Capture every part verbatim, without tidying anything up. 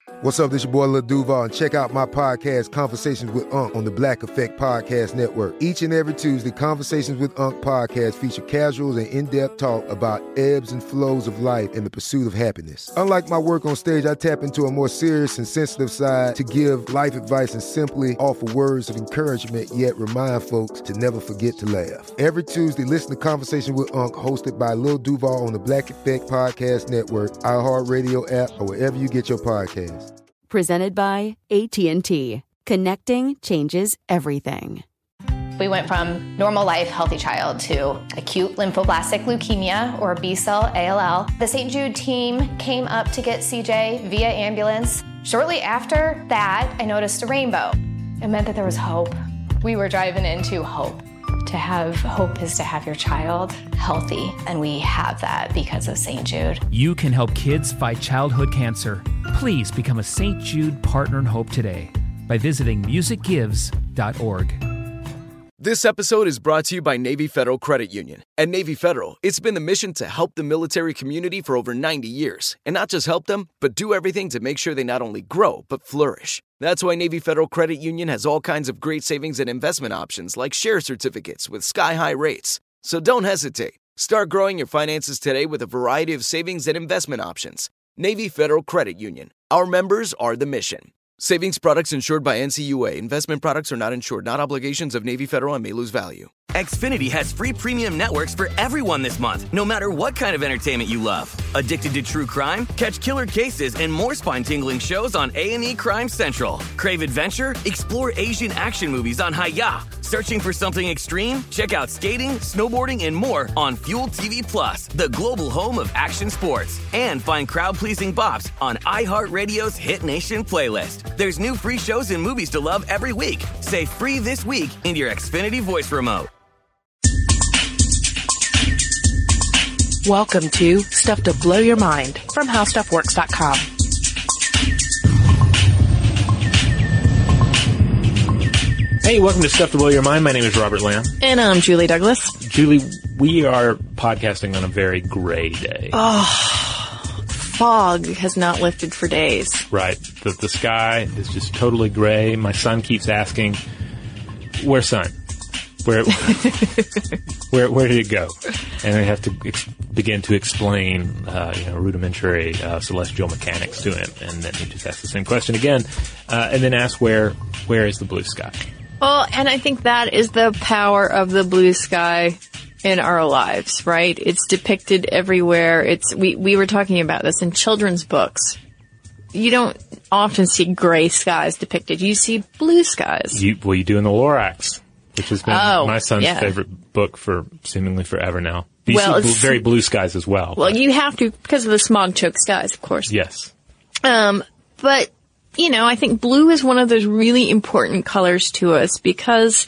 What's up, this your boy Lil Duval, and check out my podcast, Conversations with Unc, on the Black Effect Podcast Network. Each and every Tuesday, Conversations with Unc podcast feature casuals and in-depth talk about ebbs and flows of life and the pursuit of happiness. Unlike my work on stage, I tap into a more serious and sensitive side to give life advice and simply offer words of encouragement, yet remind folks to never forget to laugh. Every Tuesday, listen to Conversations with Unc, hosted by Lil Duval on the Black Effect Podcast Network, iHeartRadio app, or wherever you get your podcasts. Presented by A T and T. Connecting changes everything. We went from normal life, healthy child to acute lymphoblastic leukemia, or B-cell A L L. The Saint Jude team came up to get C J via ambulance. Shortly after that, I noticed a rainbow. It meant that there was hope. We were driving into hope. To have hope is to have your child healthy, and we have that because of Saint Jude. You can help kids fight childhood cancer. Please become a Saint Jude Partner in Hope today by visiting music gives dot org. This episode is brought to you by Navy Federal Credit Union. At Navy Federal, it's been the mission to help the military community for over ninety years. And not just help them, but do everything to make sure they not only grow, but flourish. That's why Navy Federal Credit Union has all kinds of great savings and investment options like share certificates with sky-high rates. So don't hesitate. Start growing your finances today with a variety of savings and investment options. Navy Federal Credit Union. Our members are the mission. Savings products insured by N C U A. Investment products are not insured, not obligations of Navy Federal, and may lose value. Xfinity has free premium networks for everyone this month, no matter what kind of entertainment you love. Addicted to true crime? Catch killer cases and more spine-tingling shows on A and E Crime Central. Crave adventure? Explore Asian action movies on Hi-Ya. Searching for something extreme? Check out skating, snowboarding, and more on Fuel T V Plus, the global home of action sports. And find crowd-pleasing bops on iHeartRadio's Hit Nation playlist. There's new free shows and movies to love every week. Say free this week in your Xfinity voice remote. Welcome to Stuff to Blow Your Mind from How Stuff Works dot com. Hey, welcome to Stuff to Blow Your Mind. My name is Robert Lamb. And I'm Julie Douglas. Julie, we are podcasting on a very gray day. Oh, fog has not lifted for days. Right. The, the sky is just totally gray. My son keeps asking, where's sun? Where, where, where did it go? And I have to ex- begin to explain, uh, you know, rudimentary uh, celestial mechanics to him, and then he just asks the same question again, uh, and then asks where, where is the blue sky? Well, and I think that is the power of the blue sky in our lives, right? It's depicted everywhere. It's we we were talking about this in children's books. You don't often see gray skies depicted. You see blue skies. You, well, you do in the Lorax, which has been oh, my son's yeah. favorite book for seemingly forever now. You well, see blue, very blue skies as well. Well, you have to because of the smog-choked skies, of course. Yes. Um, but, you know, I think blue is one of those really important colors to us because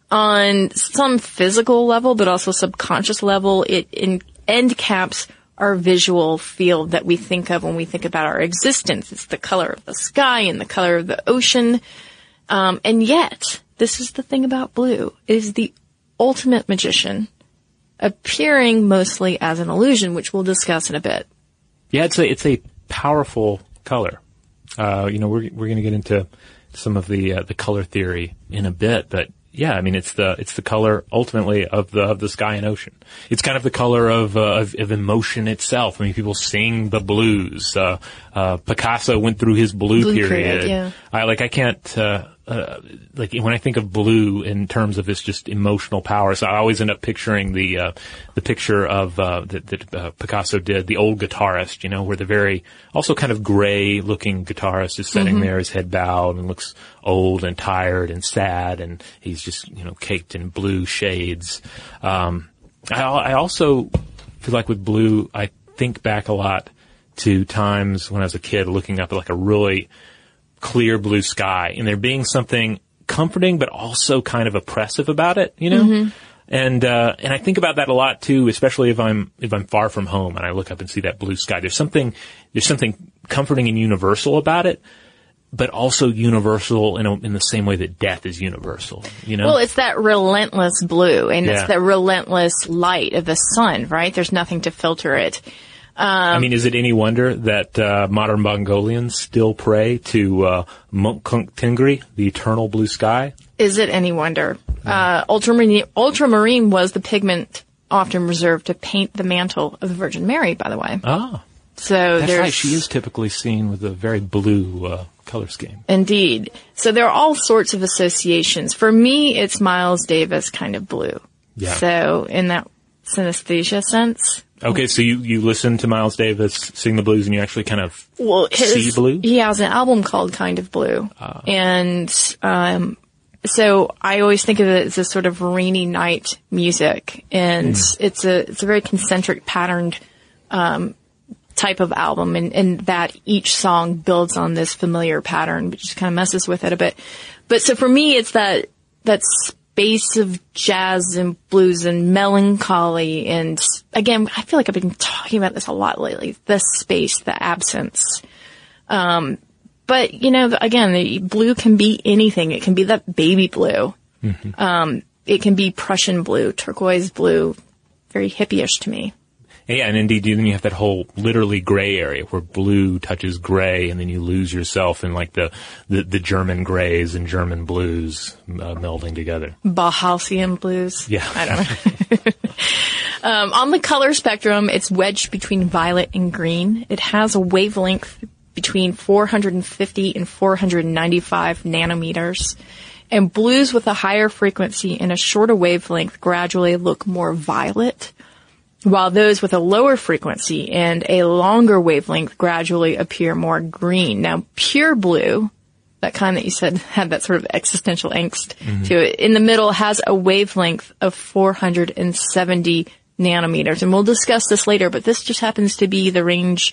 on some physical level, but also subconscious level, it in, end caps our visual field that we think of when we think about our existence. It's the color of the sky and the color of the ocean. Um, and yet, this is the thing about blue. It is the ultimate magician, appearing mostly as an illusion, which we'll discuss in a bit. Yeah, it's a, it's a powerful color. Uh, you know, we're, we're going to get into some of the, uh, the color theory in a bit, but yeah, I mean, it's the, it's the color ultimately of the, of the sky and ocean. It's kind of the color of, uh, of, of emotion itself. I mean, people sing the blues. Uh, uh, Picasso went through his blue, blue period. period yeah. I, like, I can't, uh, Uh, like when I think of blue in terms of its just emotional power, so I always end up picturing the uh, the picture of uh, that, that uh, Picasso did, the old guitarist, you know, where the very also kind of gray-looking guitarist is sitting mm-hmm. there, his head bowed, and looks old and tired and sad, and he's just you know caked in blue shades. Um, I, I also feel like with blue, I think back a lot to times when I was a kid, looking up at like a really clear blue sky, and there being something comforting but also kind of oppressive about it, you know? Mm-hmm. And, uh, and I think about that a lot too, especially if I'm, if I'm far from home and I look up and see that blue sky. There's something, there's something comforting and universal about it, but also universal in a, in the same way that death is universal, you know? Well, it's that relentless blue, and yeah. it's that relentless light of the sun, right? There's nothing to filter it. I mean, is it any wonder that uh, modern Mongolians still pray to uh, Mukunk Tingri, the eternal blue sky? Is it any wonder? Uh, ultramarine, ultramarine was the pigment often reserved to paint the mantle of the Virgin Mary, by the way. Ah. So That's there's, right. She is typically seen with a very blue uh, color scheme. Indeed. So there are all sorts of associations. For me, it's Miles Davis kind of blue. Yeah. So in that synesthesia sense. Okay, so you, you listen to Miles Davis sing the blues and you actually kind of well, his, see blue? He has an album called Kind of Blue. Uh. And um, so I always think of it as a sort of rainy night music. And mm. it's a it's a very concentric patterned um type of album, and, and that each song builds on this familiar pattern, but just kind of messes with it a bit. But so for me, it's that, that space of jazz and blues and melancholy. And again, I feel like I've been talking about this a lot lately, the space, the absence. Um, but you know, again, the blue can be anything. It can be that baby blue. Mm-hmm. Um, it can be Prussian blue, turquoise blue, very hippie-ish to me. Yeah, and indeed, then you have that whole literally gray area where blue touches gray, and then you lose yourself in like the, the, the German grays and German blues uh, melding together. Bauhausian blues? Yeah. I don't know. um, on the color spectrum, it's wedged between violet and green. It has a wavelength between four hundred fifty and four hundred ninety-five nanometers. And blues with a higher frequency and a shorter wavelength gradually look more violet, while those with a lower frequency and a longer wavelength gradually appear more green. Now, pure blue, that kind that you said had that sort of existential angst mm-hmm. to it, in the middle has a wavelength of four hundred seventy nanometers. And we'll discuss this later, but this just happens to be the range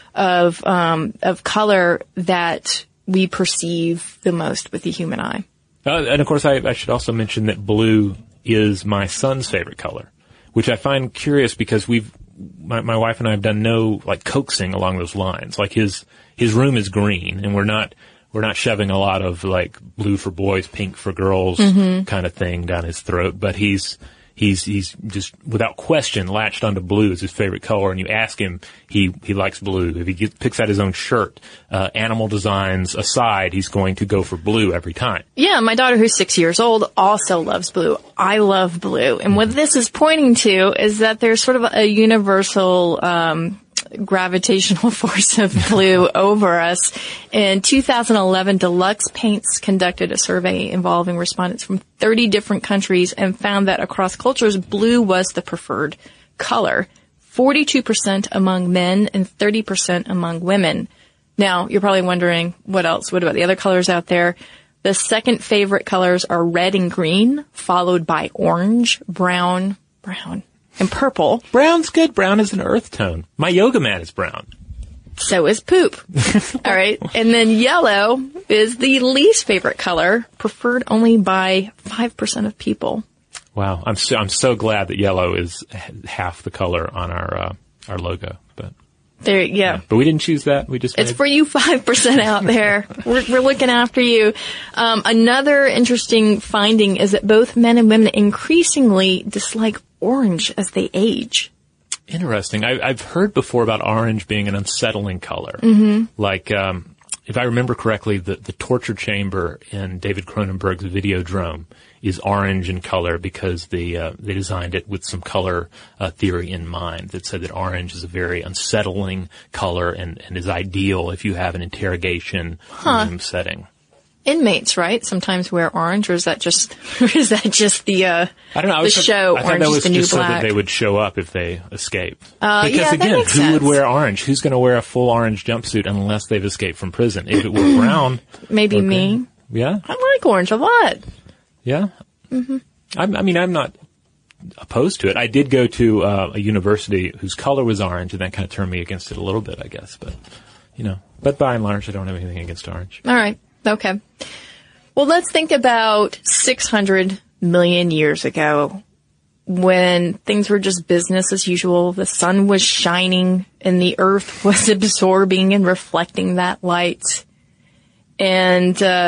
of um, of color that we perceive the most with the human eye. Uh, and, of course, I, I should also mention that blue is my son's favorite color, which I find curious because we've, my, my wife and I have done no, like, coaxing along those lines. Like, his, his room is green, and we're not, we're not shoving a lot of, like, blue for boys, pink for girls mm-hmm. kind of thing down his throat. But he's, he's, he's just, without question, latched onto blue as his favorite color. And you ask him, he, he likes blue. If he gets, picks out his own shirt, uh, animal designs aside, he's going to go for blue every time. Yeah, my daughter, who's six years old, also loves blue. I love blue. And what this is pointing to is that there's sort of a universal, um, gravitational force of blue over us. In two thousand eleven, Deluxe Paints conducted a survey involving respondents from thirty different countries and found that across cultures, blue was the preferred color. forty-two percent among men and thirty percent among women. Now, you're probably wondering, what else? What about the other colors out there? The second favorite colors are red and green, followed by orange, brown, brown, and purple. Brown's good. Brown is an earth tone. My yoga mat is brown. So is poop. All right. And then yellow is the least favorite color, preferred only by five percent of people. Wow. I'm so, I'm so glad that yellow is half the color on our, uh, our logo, but. There, yeah. yeah. But we didn't choose that. We just. It's made... for you five percent out there. we're, we're looking after you. Um, another interesting finding is that both men and women increasingly dislike orange as they age. Interesting. I, I've heard before about orange being an unsettling color. Mm-hmm. Like, um, if I remember correctly, the, the torture chamber in David Cronenberg's Videodrome is orange in color because they uh, they designed it with some color uh, theory in mind that said that orange is a very unsettling color and, and is ideal if you have an interrogation huh. room setting. Inmates, right? Sometimes wear orange, or is that just, or is that just the, uh, I don't know. I the was, show, I thought Orange that is was the New just so Black? that they would show up if they escape. Uh, because yeah, again, that makes who sense. would wear orange? Who's going to wear a full orange jumpsuit unless they've escaped from prison? If it were brown. Maybe okay. me. Yeah? I like orange a lot. Yeah? Mm-hmm. I'm, I mean, I'm not opposed to it. I did go to uh, a university whose color was orange, and that kind of turned me against it a little bit, I guess. But, you know, but by and large, I don't have anything against orange. All right. Okay. Well, let's think about six hundred million years ago when things were just business as usual. The sun was shining and the earth was absorbing and reflecting that light. And, uh,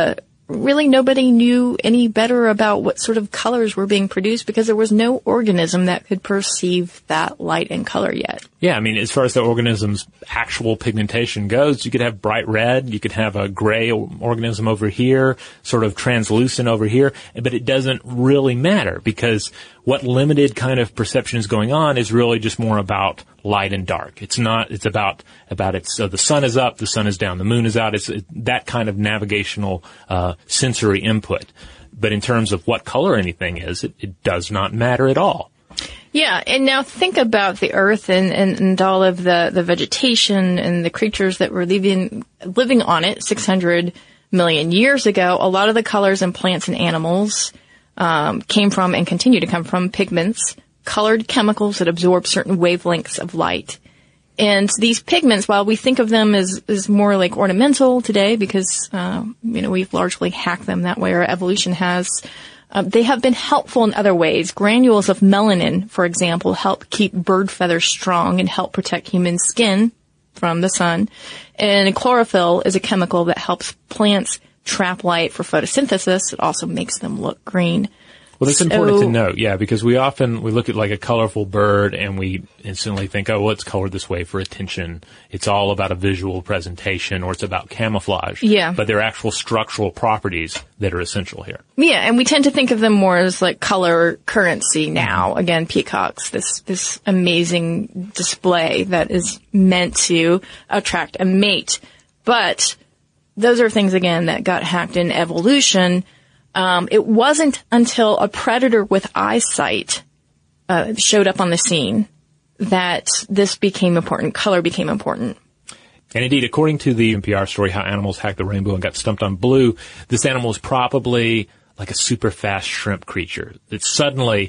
really nobody knew any better about what sort of colors were being produced because there was no organism that could perceive that light and color yet. Yeah, I mean, as far as the organism's actual pigmentation goes, you could have bright red, you could have a gray organism over here, sort of translucent over here, but it doesn't really matter because what limited kind of perception is going on is really just more about light and dark. It's not, it's about, about it's, so the sun is up, the sun is down, the moon is out. It's it, that kind of navigational, uh, sensory input. But in terms of what color anything is, it, it does not matter at all. Yeah, and now think about the Earth and, and, and all of the, the vegetation and the creatures that were living, living on it six hundred million years ago. A lot of the colors in plants and animals um, came from and continue to come from pigments, colored chemicals that absorb certain wavelengths of light. And these pigments, while we think of them as, as more like ornamental today because, uh, you know, we've largely hacked them that way, or evolution has, Uh, they have been helpful in other ways. Granules of melanin, for example, help keep bird feathers strong and help protect human skin from the sun. And chlorophyll is a chemical that helps plants trap light for photosynthesis. It also makes them look green. Well, that's so, important to note, yeah, because we often, we look at like a colorful bird and we instantly think, oh, well, it's colored this way for attention. It's all about a visual presentation or it's about camouflage. Yeah. But there are actual structural properties that are essential here. Yeah, and we tend to think of them more as like color currency now. Again, peacocks, this, this amazing display that is meant to attract a mate. But those are things, again, that got hacked in evolution. Um, it wasn't until a predator with eyesight uh, showed up on the scene that this became important. Color became important. And indeed, according to the N P R story, How Animals Hacked the Rainbow and Got Stumped on Blue, this animal is probably like a super fast shrimp creature that suddenly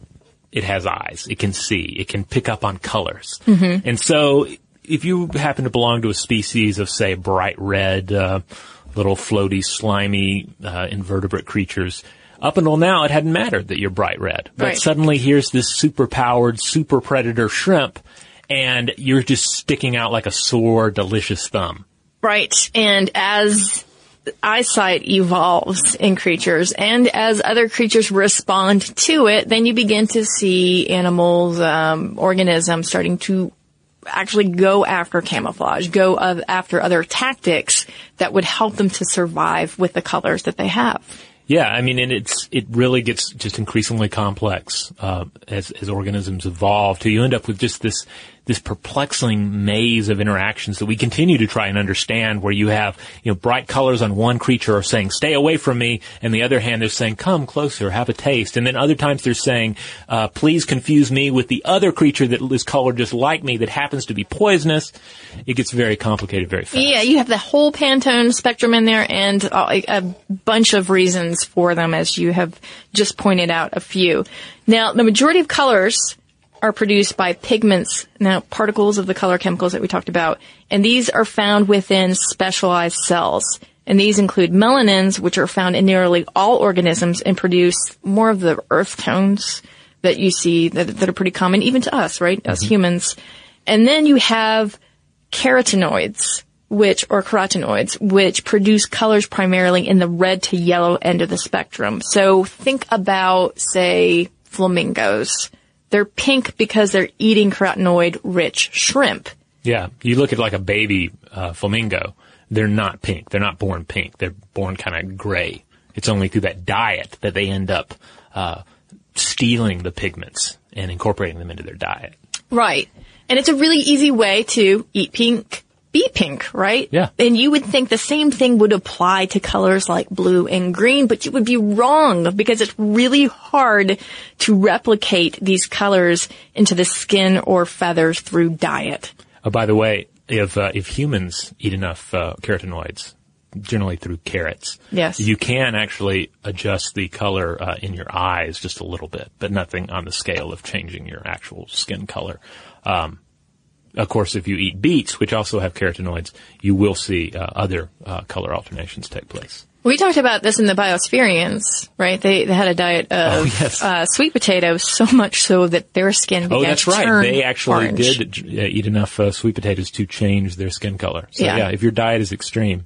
it has eyes. It can see. It can pick up on colors. Mm-hmm. And so if you happen to belong to a species of, say, bright red, uh, little floaty, slimy, uh, invertebrate creatures, up until now it hadn't mattered that you're bright red. But right. Suddenly here's this super-powered, super predator shrimp, and you're just sticking out like a sore, delicious thumb. Right. And as eyesight evolves in creatures and as other creatures respond to it, then you begin to see animals, um, organisms starting to actually go after camouflage, go of, after other tactics that would help them to survive with the colors that they have. Yeah, I mean, and it's it really gets just increasingly complex uh, as as organisms evolve. To you end up with just this this perplexing maze of interactions that we continue to try and understand. Where you have you know bright colors on one creature are saying "stay away from me," and the other hand they're saying "come closer, have a taste," and then other times they're saying uh, "please confuse me with the other creature that is colored just like me that happens to be poisonous." It gets very complicated very fast. Yeah, you have the whole Pantone spectrum in there and a, a bunch of reasons for them, as you have just pointed out a few. Now, the majority of colors are produced by pigments, now particles of the color chemicals that we talked about, and these are found within specialized cells. And these include melanins, which are found in nearly all organisms and produce more of the earth tones that you see that, that are pretty common even to us, right, mm-hmm. as humans. And then you have carotenoids, which, or carotenoids, which produce colors primarily in the red to yellow end of the spectrum. So think about, say, flamingos. They're pink because they're eating carotenoid-rich shrimp. Yeah, you look at like a baby uh, flamingo, they're not pink. They're not born pink. They're born kind of gray. It's only through that diet that they end up uh, stealing the pigments and incorporating them into their diet. Right. And it's a really easy way to eat pink, be pink, right? Yeah. And you would think the same thing would apply to colors like blue and green, but you would be wrong because it's really hard to replicate these colors into the skin or feathers through diet. Oh, by the way, if uh, if humans eat enough uh, carotenoids, generally through carrots, yes, you can actually adjust the color uh, in your eyes just a little bit, but nothing on the scale of changing your actual skin color. Um, of course, if you eat beets, which also have carotenoids, you will see uh, other uh, color alternations take place. We talked about this in the Biospherians, right? They they had a diet of oh, yes. uh, sweet potatoes, so much so that their skin began oh, that's to right. turn They actually orange. did uh, eat enough uh, sweet potatoes to change their skin color. So yeah. yeah, if your diet is extreme,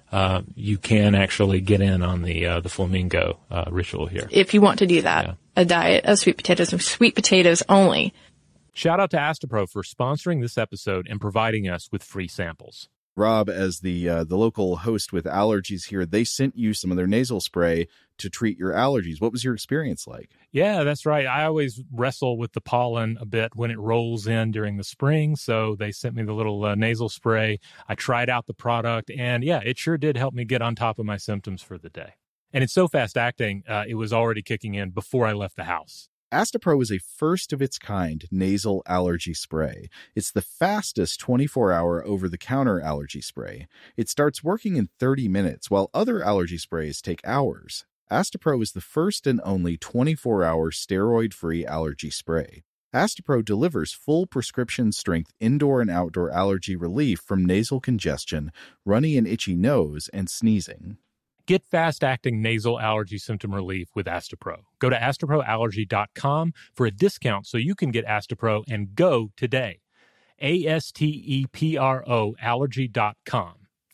uh, you can actually get in on the uh, the flamingo uh, ritual here. If you want to do that, yeah. A diet of sweet potatoes and sweet potatoes only. Shout out to Astepro for sponsoring this episode and providing us with free samples. Rob, as the uh, the local host with allergies here, they sent you some of their nasal spray to treat your allergies. What was your experience like? Yeah, that's right. I always wrestle with the pollen a bit when it rolls in during the spring, so they sent me the little uh, nasal spray. I tried out the product, and yeah, it sure did help me get on top of my symptoms for the day. And it's so fast-acting, uh, it was already kicking in before I left the house. Astepro is a first-of-its-kind nasal allergy spray. It's the fastest twenty-four hour over-the-counter allergy spray. It starts working in thirty minutes, while other allergy sprays take hours. Astepro is the first and only twenty-four hour steroid-free allergy spray. Astepro delivers full prescription-strength indoor and outdoor allergy relief from nasal congestion, runny and itchy nose, and sneezing. Get fast-acting nasal allergy symptom relief with Astepro. Go to astepro allergy dot com for a discount so you can get Astepro and go today. A S T E P R O allergy dot com.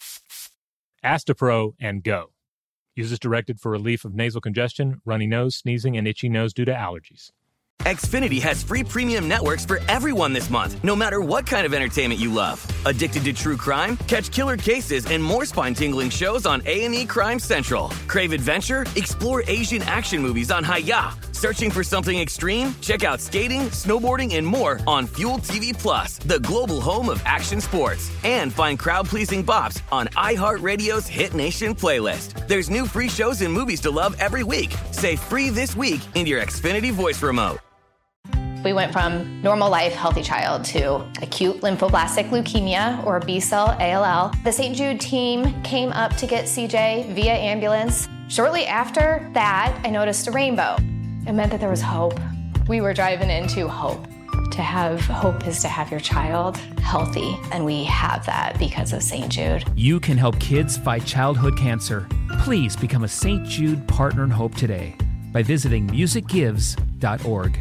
Astepro and go. Use as directed for relief of nasal congestion, runny nose, sneezing, and itchy nose due to allergies. Xfinity has free premium networks for everyone this month, no matter what kind of entertainment you love. Addicted to true crime? Catch killer cases and more spine-tingling shows on A and E Crime Central. Crave adventure? Explore Asian action movies on Hi-Ya. Searching for something extreme? Check out skating, snowboarding, and more on Fuel T V Plus, the global home of action sports. And find crowd-pleasing bops on iHeartRadio's Hit Nation playlist. There's new free shows and movies to love every week. Say free this week in your Xfinity voice remote. We went from normal life, healthy child to acute lymphoblastic leukemia, or B-cell A L L. The Saint Jude team came up to get C J via ambulance. Shortly after that, I noticed a rainbow. It meant that there was hope. We were driving into hope. To have hope is to have your child healthy, and we have that because of Saint Jude. You can help kids fight childhood cancer. Please become a Saint Jude Partner in Hope today by visiting music gives dot org.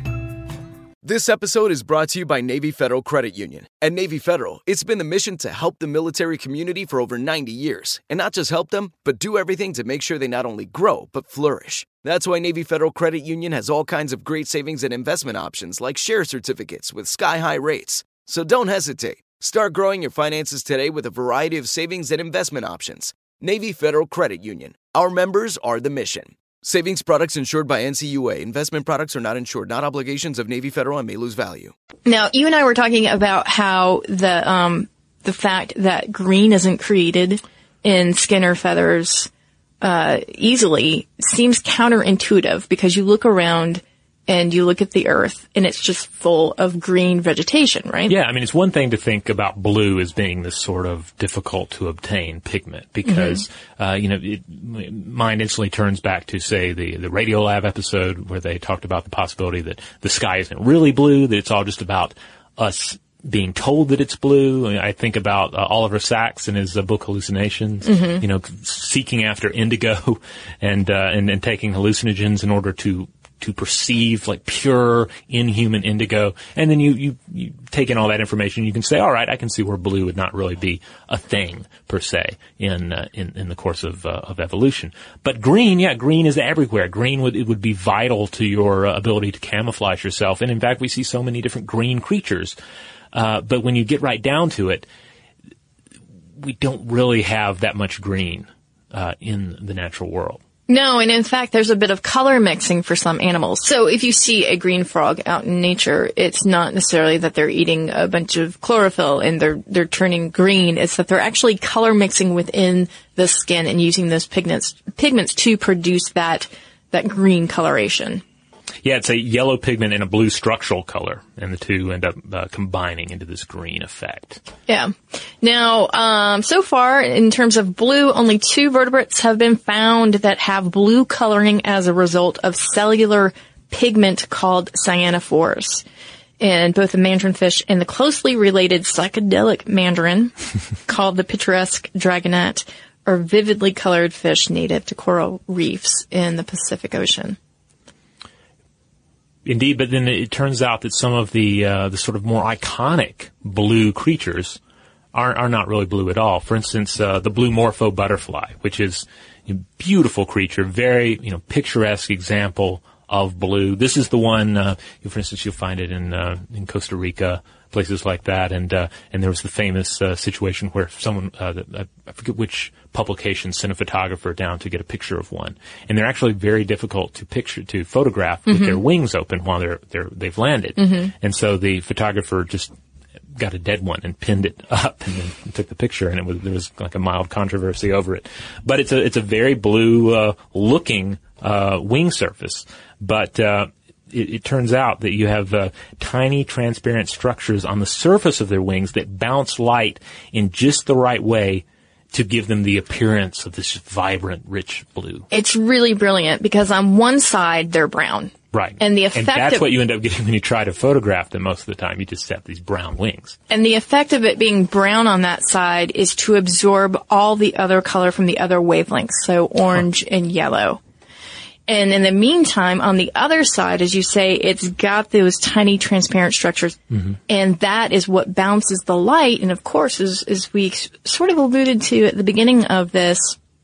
This episode is brought to you by Navy Federal Credit Union. At Navy Federal, it's been the mission to help the military community for over ninety years. And not just help them, but do everything to make sure they not only grow, but flourish. That's why Navy Federal Credit Union has all kinds of great savings and investment options like share certificates with sky-high rates. So don't hesitate. Start growing your finances today with a variety of savings and investment options. Navy Federal Credit Union. Our members are the mission. Savings products insured by N C U A. Investment products are not insured, not obligations of Navy Federal, and may lose value. Now, you and I were talking about how the um the fact that green isn't created in skin or feathers uh easily seems counterintuitive, because you look around and you look at the earth and it's just full of green vegetation, right? Yeah, I mean, it's one thing to think about blue as being this sort of difficult to obtain pigment, because, mm-hmm. uh, you know, it, mind instantly turns back to, say, the, the Radiolab episode where they talked about the possibility that the sky isn't really blue, that it's all just about us being told that it's blue. I, mean, I think about uh, Oliver Sacks in his uh, book Hallucinations, mm-hmm. you know, seeking after indigo and, uh, and, and taking hallucinogens in order to to perceive like pure inhuman indigo. And then you, you, you take in all that information, you can say, all right, I can see where blue would not really be a thing per se in, uh, in, in the course of, uh, of evolution. But green, yeah, green is everywhere. Green would, it would be vital to your uh, ability to camouflage yourself. And in fact, we see so many different green creatures. Uh, but when you get right down to it, we don't really have that much green, uh, in the natural world. No, and in fact, there's a bit of color mixing for some animals. So if you see a green frog out in nature, it's not necessarily that they're eating a bunch of chlorophyll and they're they're turning green. It's that they're actually color mixing within the skin and using those pigments pigments to produce that that green coloration. Yeah, it's a yellow pigment and a blue structural color, and the two end up uh, combining into this green effect. Yeah. Now, um, so far, in terms of blue, only two vertebrates have been found that have blue coloring as a result of cellular pigment called cyanophores. And both the mandarin fish and the closely related psychedelic mandarin, called the picturesque dragonet, are vividly colored fish native to coral reefs in the Pacific Ocean. Indeed, but then it turns out that some of the uh, the sort of more iconic blue creatures are, are not really blue at all. For instance, uh, the blue morpho butterfly, which is a beautiful creature, very, you know, picturesque example of blue. This is the one, uh, for instance, you'll find it in, uh, in Costa Rica, places like that. And, uh, and there was the famous, uh, situation where someone, uh, the, I forget which publication sent a photographer down to get a picture of one. And they're actually very difficult to picture, to photograph mm-hmm. with their wings open while they're, they're, they've landed. Mm-hmm. And so the photographer just got a dead one and pinned it up and then took the picture, and it was, there was like a mild controversy over it. But it's a, it's a very blue, uh, looking, uh, wing surface. But, uh, it, it turns out that you have, uh, tiny transparent structures on the surface of their wings that bounce light in just the right way to give them the appearance of this vibrant, rich blue. It's really brilliant because on one side, they're brown. Right. And the effect and that's of, what you end up getting when you try to photograph them most of the time. You just have these brown wings. And the effect of it being brown on that side is to absorb all the other color from the other wavelengths, so orange huh. and yellow. And in the meantime, on the other side, as you say, it's got those tiny transparent structures. Mm-hmm. And that is what bounces the light. And of course, as, as we sort of alluded to at the beginning of this,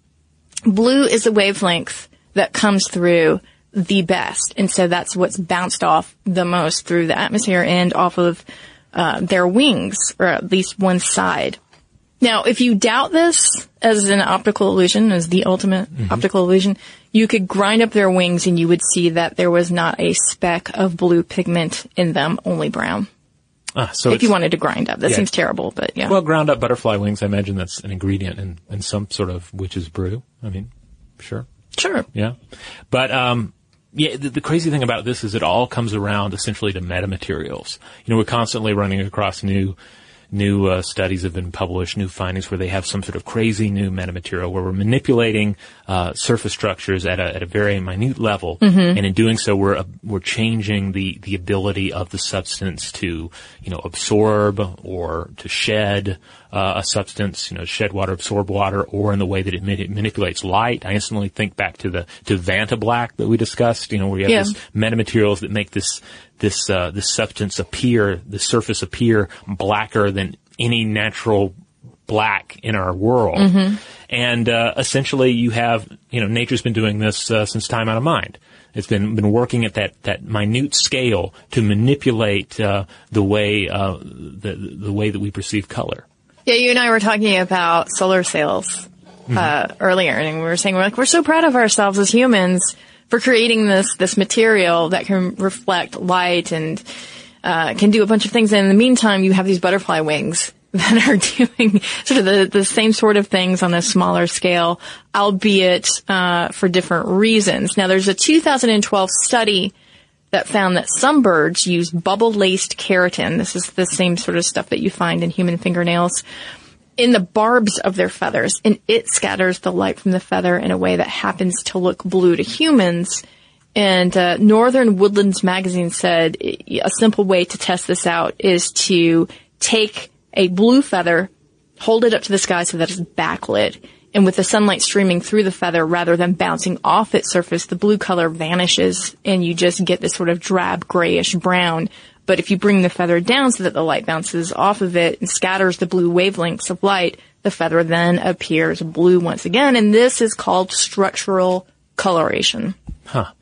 blue is the wavelength that comes through the best. And so that's what's bounced off the most through the atmosphere and off of uh, their wings, or at least one side. Now, if you doubt this as an optical illusion, as the ultimate mm-hmm. optical illusion, you could grind up their wings and you would see that there was not a speck of blue pigment in them, only brown. Ah, so if you wanted to grind up. That yeah. seems terrible, but yeah. Well, ground up butterfly wings, I imagine that's an ingredient in, in some sort of witch's brew. I mean, sure. Sure. Yeah. But, um, yeah, the, the crazy thing about this is it all comes around essentially to metamaterials. You know, we're constantly running across new, new, uh, studies have been published, new findings where they have some sort of crazy new metamaterial where we're manipulating, uh, surface structures at a, at a very minute level. Mm-hmm. And in doing so, we're, uh, we're changing the, the ability of the substance to, you know, absorb or to shed, uh, a substance, you know, shed water, absorb water, or in the way that it, it manipulates light. I instantly think back to the, to Vantablack that we discussed, you know, where you have yeah. this metamaterials that make this, this, uh, this substance appear, the surface appear blacker than any natural black in our world. Mm-hmm. And, uh, essentially you have, you know, nature's been doing this, uh, since time out of mind. It's been, been working at that, that minute scale to manipulate, uh, the way, uh, the, the way that we perceive color. Yeah, you and I were talking about solar sails, uh, mm-hmm. earlier, and we were saying, we're like, we're so proud of ourselves as humans for creating this, this material that can reflect light and, uh, can do a bunch of things. And in the meantime, you have these butterfly wings that are doing sort of the, the same sort of things on a smaller scale, albeit, uh, for different reasons. Now, there's a two thousand twelve study that found that some birds use bubble-laced keratin. This is the same sort of stuff that you find in human fingernails in the barbs of their feathers, and it scatters the light from the feather in a way that happens to look blue to humans. And uh, Northern Woodlands magazine said a simple way to test this out is to take a blue feather, hold it up to the sky so that it's backlit, and with the sunlight streaming through the feather rather than bouncing off its surface, the blue color vanishes and you just get this sort of drab grayish brown. But if you bring the feather down so that the light bounces off of it and scatters the blue wavelengths of light, the feather then appears blue once again. And this is called structural coloration. Huh.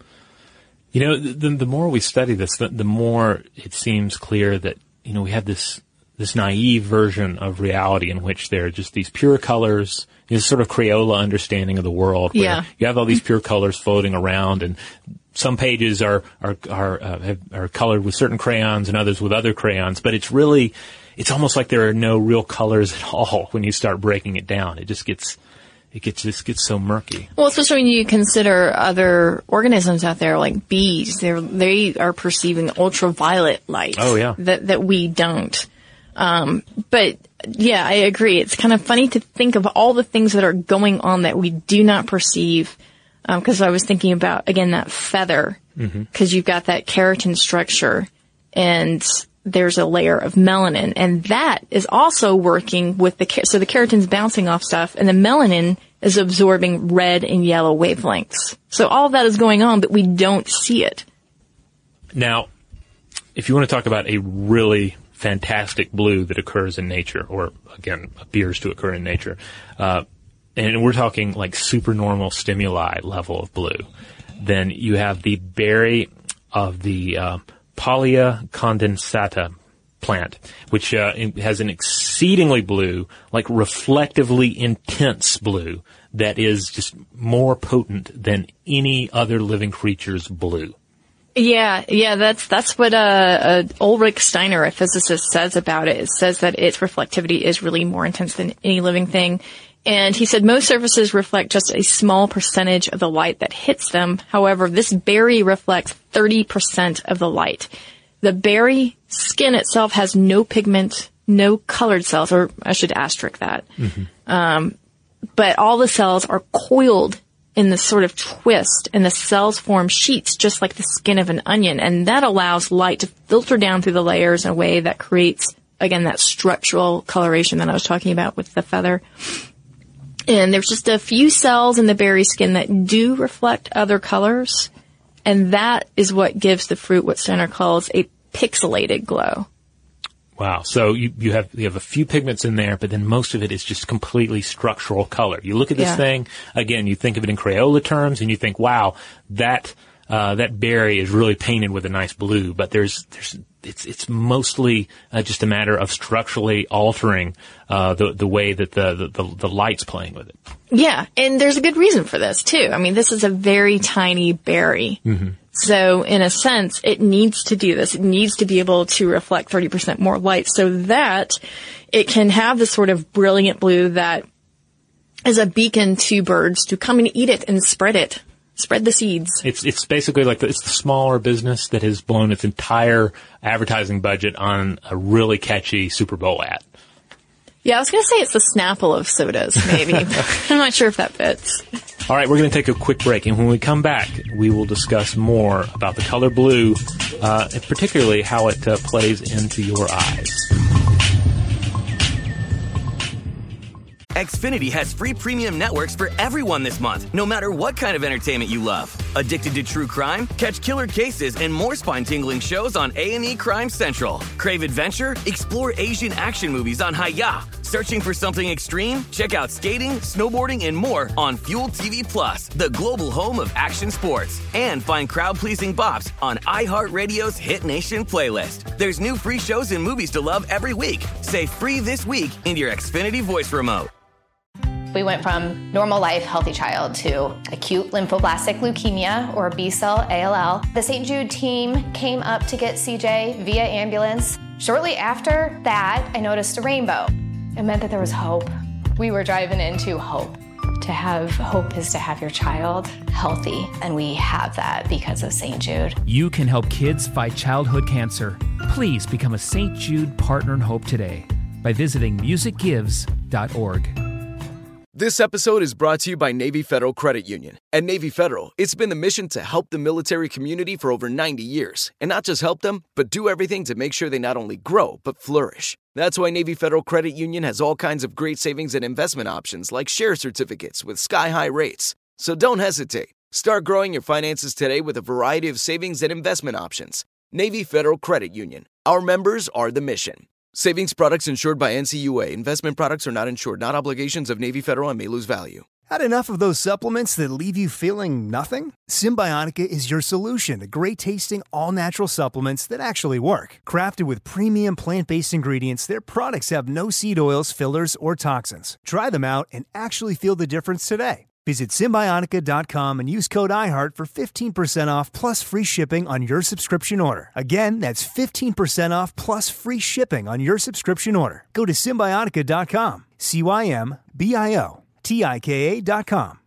You know, the, the more we study this, the, the more it seems clear that, you know, we have this, this naive version of reality in which there are just these pure colors, this sort of Crayola understanding of the world where yeah. you have all these pure colors floating around, and some pages are are are uh, have, are colored with certain crayons and others with other crayons, but it's really it's almost like there are no real colors at all when you start breaking it down. It just gets it gets just gets so murky. Well, especially when you consider other organisms out there like bees, they they are perceiving ultraviolet light. Oh yeah, that that we don't. Um, but yeah, I agree. It's kind of funny to think of all the things that are going on that we do not perceive. Um, cause I was thinking about, again, that feather, mm-hmm. cause you've got that keratin structure and there's a layer of melanin, and that is also working with the, so the keratin's bouncing off stuff and the melanin is absorbing red and yellow wavelengths. So all of that is going on, but we don't see it. Now, if you want to talk about a really fantastic blue that occurs in nature, or again, appears to occur in nature. Uh, and we're talking like supernormal stimuli level of blue. Then you have the berry of the uh, Pollia condensata plant, which uh, has an exceedingly blue, like reflectively intense blue that is just more potent than any other living creature's blue. Yeah, yeah, that's that's what uh, uh, Ulrich Steiner, a physicist, says about it. It says that its reflectivity is really more intense than any living thing. And he said most surfaces reflect just a small percentage of the light that hits them. However, this berry reflects thirty percent of the light. The berry skin itself has no pigment, no colored cells, or I should asterisk that. Mm-hmm. Um, but all the cells are coiled in this sort of twist, and the cells form sheets just like the skin of an onion, and that allows light to filter down through the layers in a way that creates, again, that structural coloration that I was talking about with the feather. And there's just a few cells in the berry skin that do reflect other colors, and that is what gives the fruit what Steiner calls a pixelated glow. Wow. So you, you have you have a few pigments in there, but then most of it is just completely structural color. You look at this Yeah. thing, again, you think of it in Crayola terms, and you think, wow, that uh, that berry is really painted with a nice blue. But there's there's it's it's mostly uh, just a matter of structurally altering uh, the the way that the, the the the light's playing with it. Yeah, and there's a good reason for this, too. I mean, this is a very tiny berry. Mm-hmm. So, in a sense, it needs to do this. It needs to be able to reflect thirty percent more light so that it can have this sort of brilliant blue that is a beacon to birds to come and eat it and spread it. Spread the seeds. It's it's basically like the, it's the smaller business that has blown its entire advertising budget on a really catchy Super Bowl ad. Yeah, I was going to say it's the Snapple of sodas, maybe. I'm not sure if that fits. All right, we're going to take a quick break, and when we come back, we will discuss more about the color blue, uh, and particularly how it uh, plays into your eyes. Xfinity has free premium networks for everyone this month, no matter what kind of entertainment you love. Addicted to true crime? Catch killer cases and more spine-tingling shows on A and E Crime Central. Crave adventure? Explore Asian action movies on Hi-Ya. Searching for something extreme? Check out skating, snowboarding, and more on Fuel T V Plus, the global home of action sports. And find crowd-pleasing bops on iHeartRadio's Hit Nation playlist. There's new free shows and movies to love every week. Say free this week in your Xfinity voice remote. We went from normal life, healthy child to acute lymphoblastic leukemia, or B-cell A L L. The Saint Jude team came up to get C J via ambulance. Shortly after that, I noticed a rainbow. It meant that there was hope. We were driving into hope. To have hope is to have your child healthy, and we have that because of Saint Jude. You can help kids fight childhood cancer. Please become a Saint Jude Partner in Hope today by visiting music gives dot org. This episode is brought to you by Navy Federal Credit Union. At Navy Federal, it's been the mission to help the military community for over ninety years. And not just help them, but do everything to make sure they not only grow, but flourish. That's why Navy Federal Credit Union has all kinds of great savings and investment options like share certificates with sky-high rates. So don't hesitate. Start growing your finances today with a variety of savings and investment options. Navy Federal Credit Union. Our members are the mission. Savings products insured by N C U A. Investment products are not insured, not obligations of Navy Federal and may lose value. Had enough of those supplements that leave you feeling nothing? Symbiotica is your solution to great-tasting, all-natural supplements that actually work. Crafted with premium plant-based ingredients, their products have no seed oils, fillers, or toxins. Try them out and actually feel the difference today. Visit Symbiotica dot com and use code iHeart for fifteen percent off plus free shipping on your subscription order. Again, that's fifteen percent off plus free shipping on your subscription order. Go to Symbiotica dot com, C Y M B I O T I K A dot com.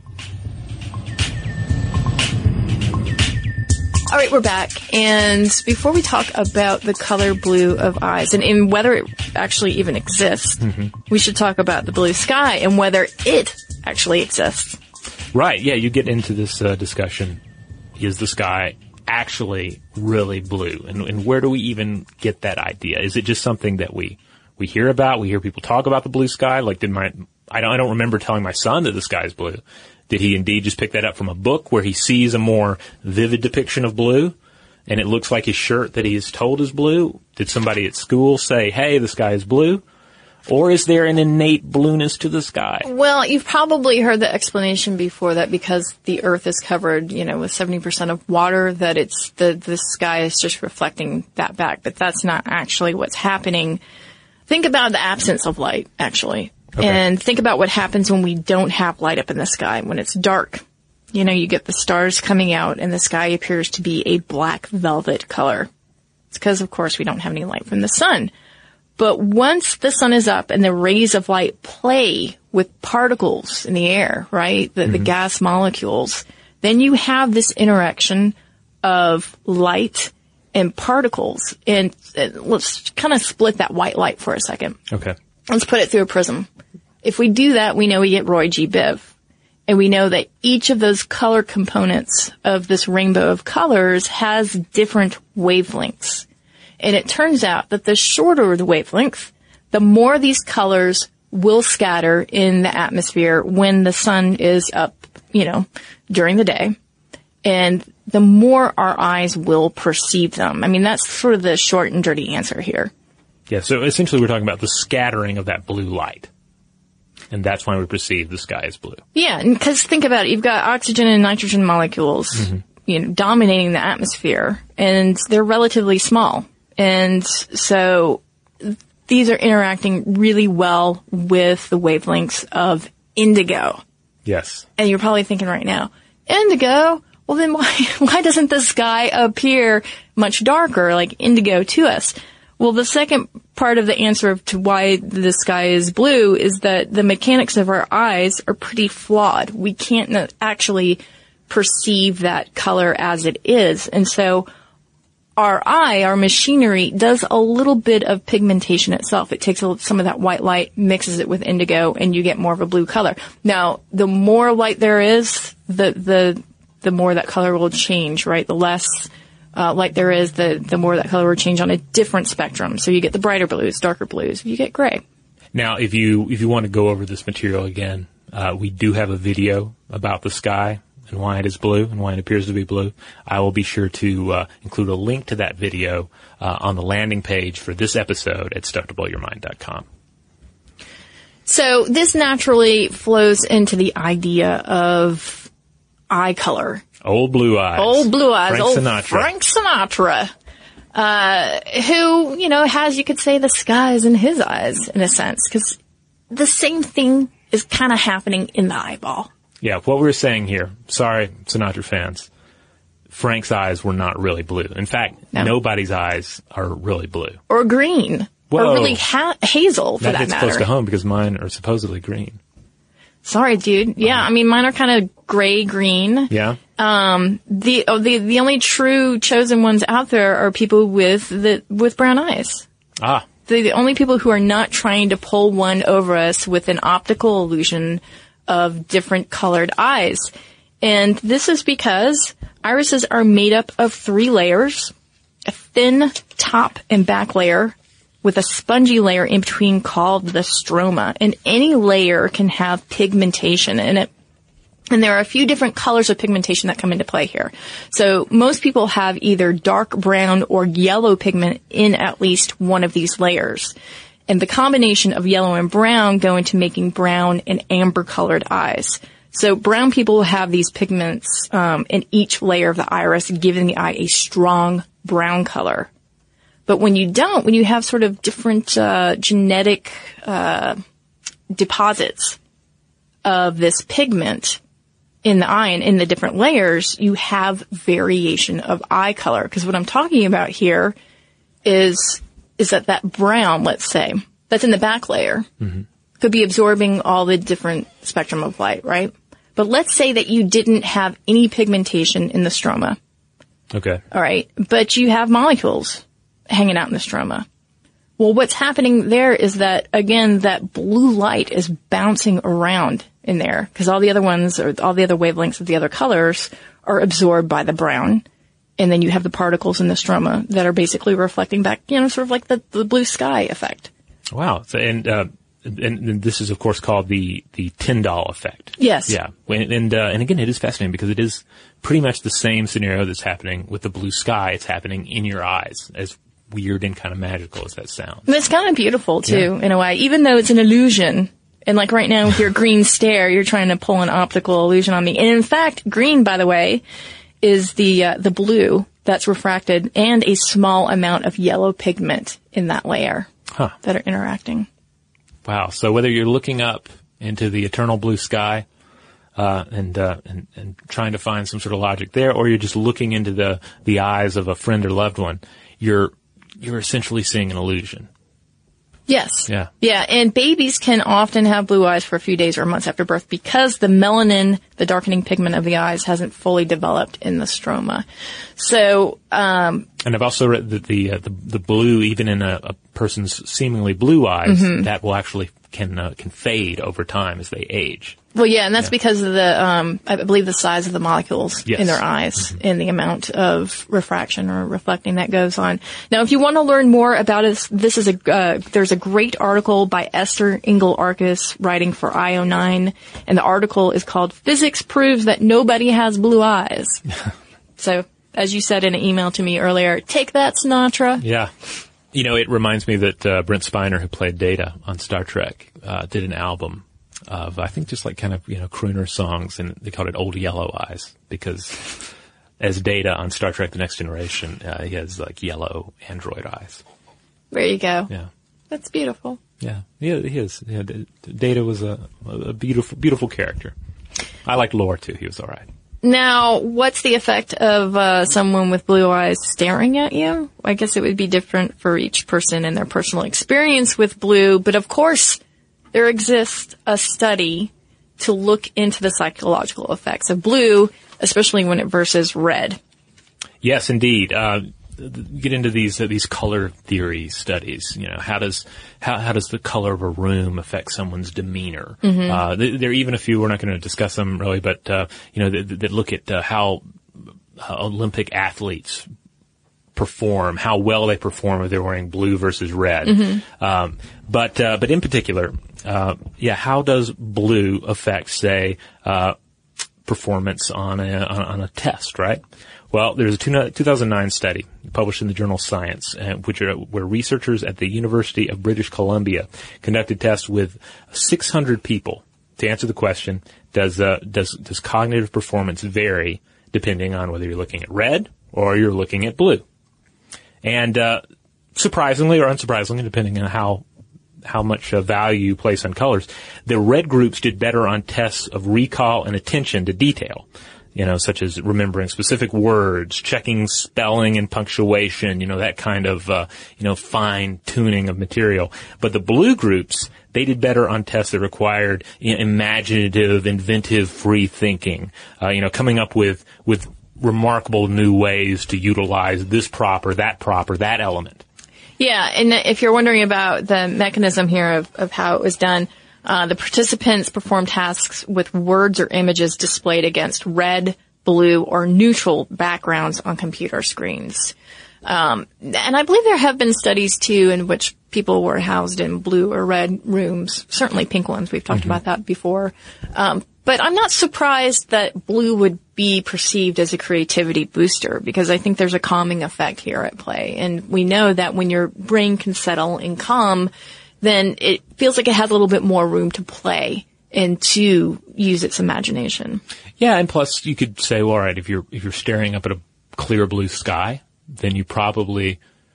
All right, we're back. And before we talk about the color blue of eyes and, and whether it actually even exists, mm-hmm. we should talk about the blue sky and whether it actually exists. Right, yeah, you get into this uh, discussion. Is the sky actually really blue? And, and where do we even get that idea? Is it just something that we, we hear about? We hear people talk about the blue sky? Like, did my, I don't, I don't remember telling my son that the sky is blue. Did he indeed just pick that up from a book where he sees a more vivid depiction of blue? and it looks like his shirt that he is told is blue, did somebody at school say, hey, the sky is blue? Or is there an innate blueness to the sky? Well, you've probably heard the explanation before that because the Earth is covered, you know, with seventy percent of water, that it's the, the sky is just reflecting that back. But that's not actually what's happening. Think about the absence of light, actually. Okay. And think about what happens when we don't have light up in the sky, when it's dark. You know, you get the stars coming out and the sky appears to be a black velvet color. It's because, of course, we don't have any light from the sun. But once the sun is up and the rays of light play with particles in the air, right, the, mm-hmm. the gas molecules, then you have this interaction of light and particles. And uh, let's kind of split that white light for a second. Okay. Let's put it through a prism. If we do that, we know we get Roy G. Biv. And we know that each of those color components of this rainbow of colors has different wavelengths. And it turns out that the shorter the wavelength, the more these colors will scatter in the atmosphere when the sun is up, you know, during the day. And the more our eyes will perceive them. I mean, that's sort of the short and dirty answer here. Yeah, so essentially we're talking about the scattering of that blue light. And that's why we perceive the sky as blue. Yeah, because think about it. You've got oxygen and nitrogen molecules, mm-hmm. you know, dominating the atmosphere. And they're relatively small. And so these are interacting really well with the wavelengths of indigo. Yes. And you're probably thinking right now, indigo? Well, then why, why doesn't the sky appear much darker, like indigo, to us? Well, the second part of the answer to why the sky is blue is that the mechanics of our eyes are pretty flawed. We can't actually perceive that color as it is. And so our eye, our machinery, does a little bit of pigmentation itself. It takes a, some of that white light, mixes it with indigo, and you get more of a blue color. Now, the more light there is, the the the more that color will change, right? The less uh, light there is, the the more that color will change on a different spectrum. So you get the brighter blues, darker blues, you get gray. Now, if you if you want to go over this material again, uh, we do have a video about the sky and why it is blue and why it appears to be blue. I will be sure to uh, include a link to that video uh, on the landing page for this episode at stuff to blow your mind dot com. So this naturally flows into the idea of eye color. Old blue eyes. Old blue eyes. Frank old Sinatra. Frank Sinatra. Uh, who, you know, has, you could say, the skies in his eyes, in a sense, because the same thing is kind of happening in the eyeball. Yeah, what we were saying here, sorry, Sinatra fans, Frank's eyes were not really blue. In fact, no. Nobody's eyes are really blue. Or green. Whoa. Or really ha- hazel, for that, that hits matter. Close to home because mine are supposedly green. Sorry, dude. Yeah, um, I mean, mine are kind of gray-green. Yeah. Um, the, oh, the, the only true chosen ones out there are people with the, with brown eyes. Ah. The, the only people who are not trying to pull one over us with an optical illusion of different colored eyes. And this is because irises are made up of three layers, a thin top and back layer with a spongy layer in between called the stroma. And any layer can have pigmentation in it. And there are a few different colors of pigmentation that come into play here. So most people have either dark brown or yellow pigment in at least one of these layers. And the combination of yellow and brown go into making brown and amber colored eyes. So brown people have these pigments um, in each layer of the iris, giving the eye a strong brown color. But when you don't, when you have sort of different uh, genetic uh, deposits of this pigment in the eye and in the different layers, you have variation of eye color. Because what I'm talking about here is is that that brown, let's say, that's in the back layer, mm-hmm. could be absorbing all the different spectrum of light, right? But let's say that you didn't have any pigmentation in the stroma. Okay. All right. But you have molecules hanging out in the stroma. Well, what's happening there is that, again, that blue light is bouncing around in there because all the other ones, or all the other wavelengths of the other colors, are absorbed by the brown. And then you have the particles in the stroma that are basically reflecting back, you know, sort of like the, the blue sky effect. Wow. So, and uh, and, and this is, of course, called the, the Tyndall effect. Yes. Yeah. And, and, uh, and again, it is fascinating because it is pretty much the same scenario that's happening with the blue sky. It's happening in your eyes, as weird and kind of magical as that sounds. But it's kind of beautiful, too, Yeah. in a way, even though it's an illusion. And like right now with your green stare, you're trying to pull an optical illusion on me. And in fact, green, by the way, is the uh, the blue that's refracted and a small amount of yellow pigment in that layer Huh. that are interacting. Wow. So whether you're looking up into the eternal blue sky, uh, and, uh, and, and trying to find some sort of logic there, or you're just looking into the, the eyes of a friend or loved one, you're, you're essentially seeing an illusion. Yes. Yeah. Yeah, and babies can often have blue eyes for a few days or months after birth because the melanin, the darkening pigment of the eyes, hasn't fully developed in the stroma. So, um, And I've also read that the, uh, the, the blue, even in a, a person's seemingly blue eyes, Mhm. that will actually can, uh, can fade over time as they age. well, yeah, and that's because of the, um, I believe the size of the molecules Yes. in their eyes and the amount of refraction or reflecting that goes on. Now, if you want to learn more about it, this is a, uh, there's a great article by Esther Engel Arcus writing for I O nine, and the article is called Physics Proves That Nobody Has Blue Eyes. So, as you said in an email to me earlier, take that, Sinatra. Yeah. You know, it reminds me that, uh, Brent Spiner, who played Data on Star Trek, uh, did an album of, I think, just like kind of, you know, crooner songs, and they called it Old Yellow Eyes, because as Data on Star Trek The Next Generation, uh, he has like yellow android eyes. There you go. Yeah. That's beautiful. Yeah. Yeah, he is. Yeah, D- Data was a, a beautiful, beautiful character. I liked Lore too. He was all right. Now, what's the effect of uh, someone with blue eyes staring at you? I guess it would be different for each person and their personal experience with blue, but of course, there exists a study to look into the psychological effects of blue, especially when it versus red. Yes, indeed. Uh, get into these uh, these color theory studies. You know, how does how how does the color of a room affect someone's demeanor? Mhm. Uh, th- there are even a few. We're not going to discuss them really, but uh, you know, that, that look at uh, how uh, Olympic athletes perform, how well they perform if they're wearing blue versus red. Mhm. Um, but uh, but in particular, uh, yeah, how does blue affect, say, uh, performance on a on, on a test, right? Well, there's a two thousand nine study published in the journal Science, uh, which are, where researchers at the University of British Columbia conducted tests with six hundred people to answer the question: Does uh, does does cognitive performance vary depending on whether you're looking at red or you're looking at blue? And uh, surprisingly or unsurprisingly, depending on how how much uh, value you place on colors, the red groups did better on tests of recall and attention to detail. You know, such as remembering specific words, checking spelling and punctuation, you know, that kind of, uh, you know, fine tuning of material. But the blue groups, they did better on tests that required, you know, imaginative, inventive, free thinking, uh, you know, coming up with, with remarkable new ways to utilize this prop or that prop or that element. Yeah, and if you're wondering about the mechanism here of, of how it was done, Uh, the participants performed tasks with words or images displayed against red, blue, or neutral backgrounds on computer screens. Um, and I believe there have been studies, too, in which people were housed in blue or red rooms, certainly pink ones. We've talked Mhm. about that before. Um, but I'm not surprised that blue would be perceived as a creativity booster, because I think there's a calming effect here at play. And we know that when your brain can settle and calm, then it feels like it has a little bit more room to play and to use its imagination. Yeah, and plus you could say, well, all right, if you're if you're staring up at a clear blue sky, then you probably,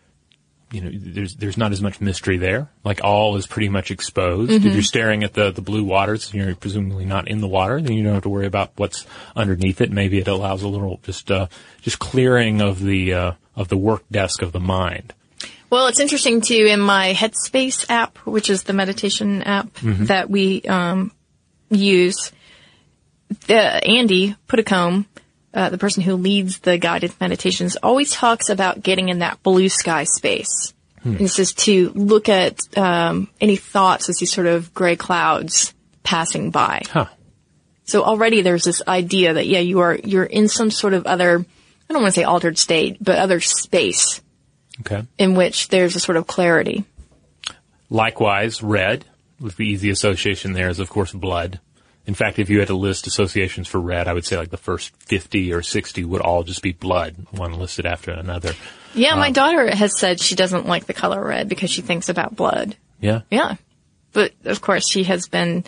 you know, there's there's not as much mystery there. Like all is pretty much exposed. Mhm. If you're staring at the the blue waters and you're presumably not in the water, then you don't have to worry about what's underneath it. Maybe it allows a little just uh just clearing of the uh of the work desk of the mind. Well, it's interesting, too, in my Headspace app, which is the meditation app Mhm. that we um, use, the, Andy Puddicombe, uh, the person who leads the guided meditations, always talks about getting in that blue sky space. Hmm. And this is to look at um, any thoughts as these sort of gray clouds passing by. Huh. So already there's this idea that, yeah, you are you're in some sort of other, I don't want to say altered state, but other space. Okay. In which there's a sort of clarity. Likewise, red with the easy association there is, of course, blood. In fact, if you had to list associations for red, I would say like the first fifty or sixty would all just be blood, one listed after another. Yeah, um, my daughter has said she doesn't like the color red because she thinks about blood. Yeah? Yeah. But, of course, she has been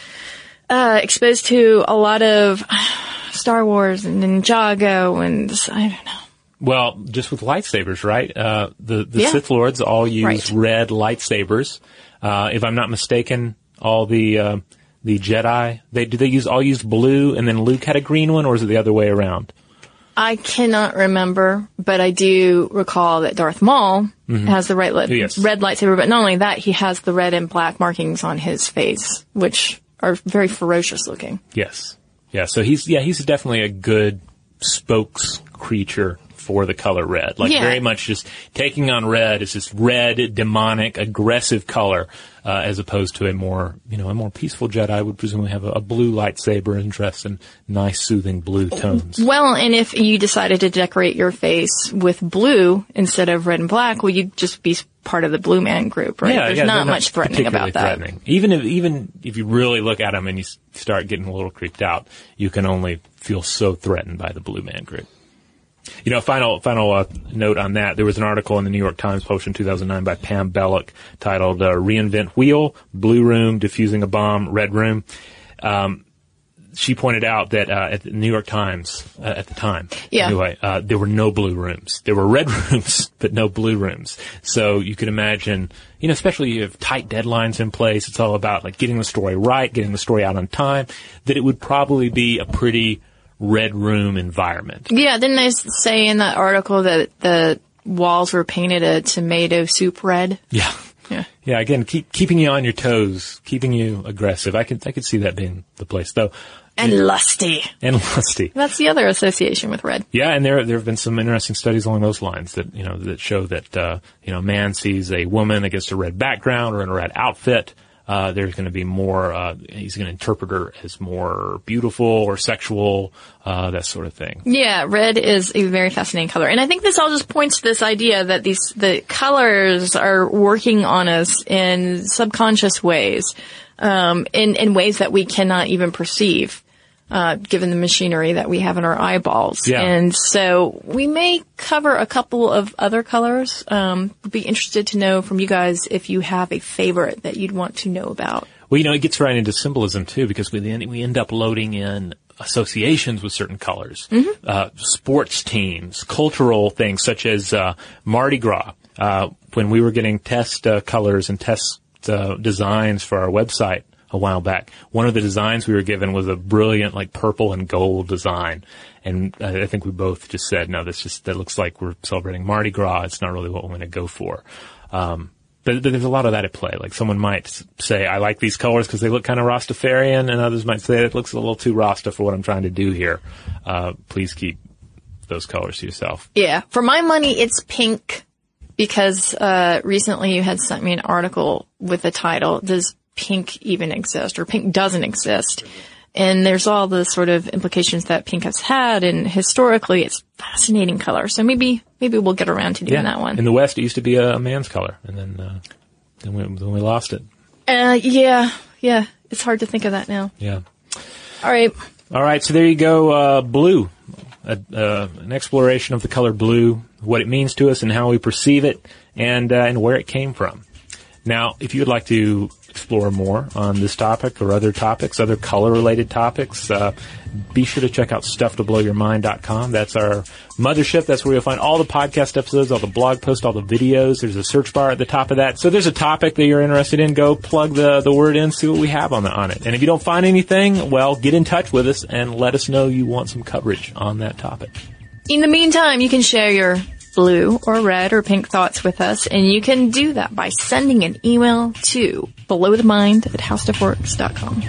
uh exposed to a lot of Star Wars and Ninjago and I don't know. Well, just with lightsabers, right? Uh, the the Yeah. Sith Lords all use Right. red lightsabers. Uh, if I'm not mistaken, all the uh, the Jedi, they do they use all use blue, and then Luke had a green one, or is it the other way around? I cannot remember, but I do recall that Darth Maul Mhm. has the right li- Yes. red lightsaber, but not only that, he has the red and black markings on his face, which are very ferocious looking. Yes. Yeah, so he's, yeah, he's definitely a good spokes creature for the color red. Like Yeah. very much just taking on red as this red, demonic, aggressive color, uh, as opposed to a more, you know, a more peaceful Jedi would presumably have a, a blue lightsaber and dress in nice, soothing blue tones. Well, and if you decided to decorate your face with blue instead of red and black, well, you'd just be part of the Blue Man group, right? Yeah, There's yeah, not they're much threatening particularly about that. threatening. Even if, even if you really look at them and you s- start getting a little creeped out, you can only feel so threatened by the Blue Man Group. You know, final final uh, note on that. There was an article in the New York Times published in two thousand nine by Pam Belloc titled uh, "Reinvent Wheel: Blue Room Defusing a Bomb, Red Room." Um, she pointed out that uh, at the New York Times uh, at the time, Yeah. anyway, uh, there were no blue rooms. There were red rooms, but no blue rooms. So you could imagine, you know, especially you have tight deadlines in place. It's all about like getting the story right, getting the story out on time. That it would probably be a pretty red room environment. Yeah, didn't they s- say in that article that the walls were painted a tomato soup red? Yeah. Yeah. Yeah, again, keep, keeping you on your toes, keeping you aggressive. I could, I could see that being the place, though. And lusty. And lusty. That's the other association with red. Yeah, and there, there have been some interesting studies along those lines that, you know, that show that, uh, you know, a man sees a woman against a red background or in a red outfit. Uh, there's going to be more, uh, he's going to interpret her as more beautiful or sexual, uh, that sort of thing. Yeah, red is a very fascinating color. And I think this all just points to this idea that these, the colors are working on us in subconscious ways, um, in, in ways that we cannot even perceive, uh, given the machinery that we have in our eyeballs. Yeah. And so we may cover a couple of other colors. Um, would be interested to know from you guys if you have a favorite that you'd want to know about. Well, you know, it gets right into symbolism too, because we then we end up loading in associations with certain colors, Mm-hmm. uh, sports teams, cultural things such as uh, Mardi Gras. Uh, when we were getting test uh, colors and test uh, designs for our website a while back, one of the designs we were given was a brilliant, like purple and gold design, and I, I think we both just said, "No, this just that looks like we're celebrating Mardi Gras. It's not really what we're going to go for." Um, But, but there's a lot of that at play. Like someone might s- say, I like these colors because they look kind of Rastafarian, and others might say it looks a little too Rasta for what I'm trying to do here. Uh, please keep those colors to yourself. Yeah. For my money, it's pink because, uh, recently you had sent me an article with the title, Does Pink Even Exist? Or Pink Doesn't Exist. And there's all the sort of implications that pink has had, and historically it's a fascinating color. So maybe, maybe we'll get around to doing that one. In the West, it used to be a, a man's color, and then, uh, then we, then we lost it. Uh, yeah, yeah. It's hard to think of that now. Yeah. All right. All right, so there you go, uh, blue. A, uh, an exploration of the color blue, what it means to us and how we perceive it, and, uh, and where it came from. Now, if you would like to explore more on this topic or other topics, other color-related topics, uh, be sure to check out stuff to blow your mind dot com. That's our mothership. That's where you'll find all the podcast episodes, all the blog posts, all the videos. There's a search bar at the top of that. So there's a topic that you're interested in, go plug the, the word in, see what we have on the, on it. And if you don't find anything, well, get in touch with us and let us know you want some coverage on that topic. In the meantime, you can share your blue or red or pink thoughts with us, and you can do that by sending an email to belowthemind at howstuffworks dot com.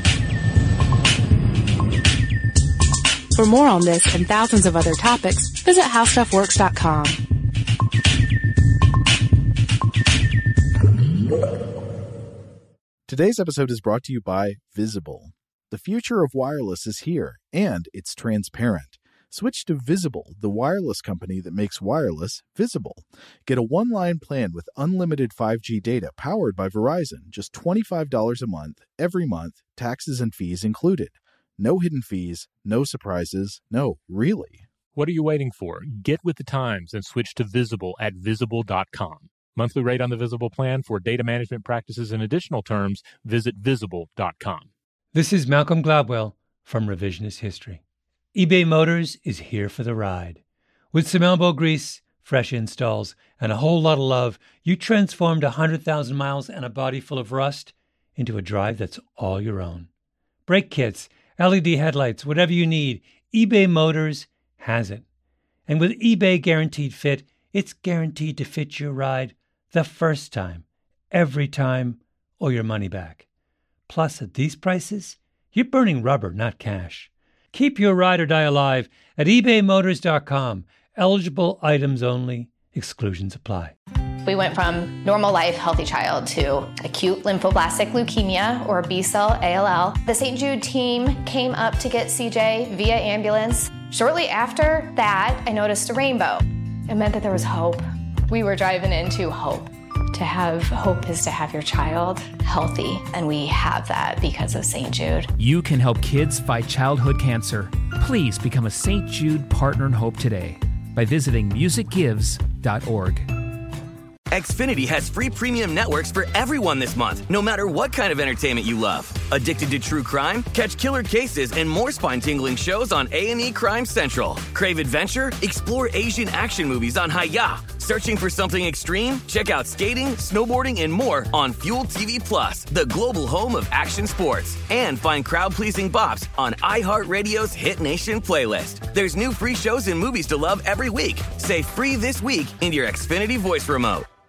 For more on this and thousands of other topics, visit how stuff works dot com. Today's episode is brought to you by Visible. The future of wireless is here, and it's transparent. Switch to Visible, the wireless company that makes wireless visible. Get a one-line plan with unlimited five G data powered by Verizon, just twenty-five dollars a month, every month, taxes and fees included. No hidden fees, no surprises, no, really. What are you waiting for? Get with the times and switch to Visible at visible dot com. Monthly rate on the Visible plan for data management practices and additional terms, visit visible dot com. This is Malcolm Gladwell from Revisionist History. eBay Motors is here for the ride. With some elbow grease, fresh installs, and a whole lot of love, you transformed one hundred thousand miles and a body full of rust into a drive that's all your own. Brake kits, L E D headlights, whatever you need, eBay Motors has it. And with eBay Guaranteed Fit, it's guaranteed to fit your ride the first time, every time, or your money back. Plus, at these prices, you're burning rubber, not cash. Keep your ride or die alive at ebay motors dot com. Eligible items only. Exclusions apply. We went from normal life, healthy child to acute lymphoblastic leukemia, or B-cell A L L. The Saint Jude team came up to get C J via ambulance. Shortly after that, I noticed a rainbow. It meant that there was hope. We were driving into hope. To have hope is to have your child healthy, and we have that because of Saint Jude. You can help kids fight childhood cancer. Please become a Saint Jude Partner in Hope today by visiting music gives dot org. Xfinity has free premium networks for everyone this month, no matter what kind of entertainment you love. Addicted to true crime? Catch killer cases and more spine-tingling shows on A and E Crime Central. Crave adventure? Explore Asian action movies on Hi-Ya. Searching for something extreme? Check out skating, snowboarding, and more on Fuel T V Plus, the global home of action sports. And find crowd-pleasing bops on iHeartRadio's Hit Nation playlist. There's new free shows and movies to love every week. Say free this week in your Xfinity voice remote.